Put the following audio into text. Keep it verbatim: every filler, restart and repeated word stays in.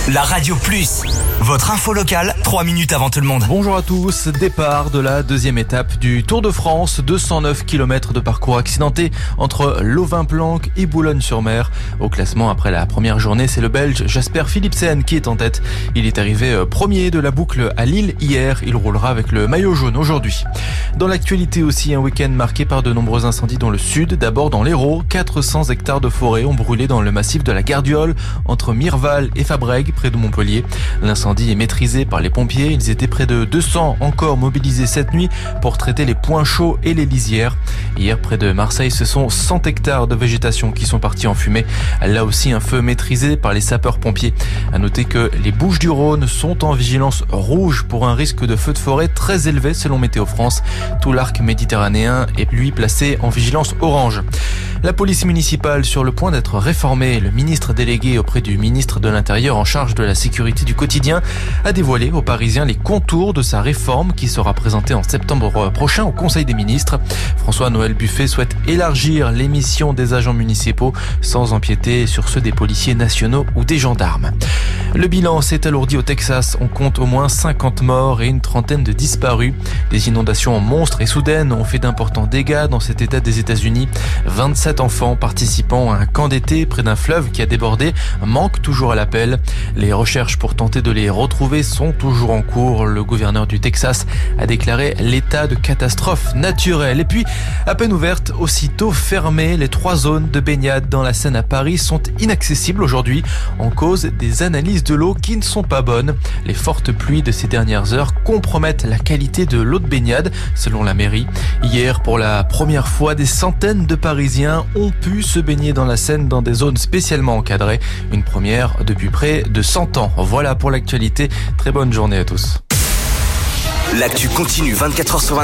La Radio Plus, votre info locale, trois minutes avant tout le monde. Bonjour à tous, départ de la deuxième étape du Tour de France, deux cent neuf kilomètres de parcours accidenté entre Levain-Planck et Boulogne-sur-Mer. Au classement après la première journée, c'est le Belge Jasper Philipsen qui est en tête. Il est arrivé premier de la boucle à Lille hier, il roulera avec le maillot jaune aujourd'hui. Dans l'actualité aussi, un week-end marqué par de nombreux incendies dans le sud. D'abord dans l'Hérault, quatre cents hectares de forêt ont brûlé dans le massif de la Gardiole, entre Mirval et Fabrègues, près de Montpellier. L'incendie est maîtrisé par les pompiers. Ils étaient près de deux cents encore mobilisés cette nuit pour traiter les points chauds et les lisières. Hier, près de Marseille, ce sont cent hectares de végétation qui sont partis en fumée. Là aussi, un feu maîtrisé par les sapeurs-pompiers. À noter que les Bouches-du-Rhône sont en vigilance rouge pour un risque de feu de forêt très élevé selon Météo France. Tout l'arc méditerranéen est lui placé en vigilance orange. La police municipale sur le point d'être réformée. Le ministre délégué auprès du ministre de l'Intérieur en charge de la sécurité du quotidien a dévoilé aux Parisiens les contours de sa réforme qui sera présentée en septembre prochain au Conseil des ministres. François-Noël Buffet souhaite élargir les missions des agents municipaux sans empiéter sur ceux des policiers nationaux ou des gendarmes. Le bilan s'est alourdi au Texas. On compte au moins cinquante morts et une trentaine de disparus. Des inondations monstres et soudaines ont fait d'importants dégâts dans cet état des États-Unis. vingt-sept enfants participant à un camp d'été près d'un fleuve qui a débordé manquent toujours à l'appel. Les recherches pour tenter de les retrouver sont toujours en cours. Le gouverneur du Texas a déclaré l'état de catastrophe naturelle. Et puis, à peine ouverte, aussitôt fermée, les trois zones de baignade dans la Seine à Paris sont inaccessibles aujourd'hui en cause des analyses de l'eau qui ne sont pas bonnes. Les fortes pluies de ces dernières heures compromettent la qualité de l'eau de baignade, selon la mairie. Hier, pour la première fois, des centaines de Parisiens ont pu se baigner dans la Seine dans des zones spécialement encadrées. Une première depuis près de cent ans. Voilà pour l'actualité. Très bonne journée à tous. L'actu continue vingt-quatre heures sur vingt-quatre.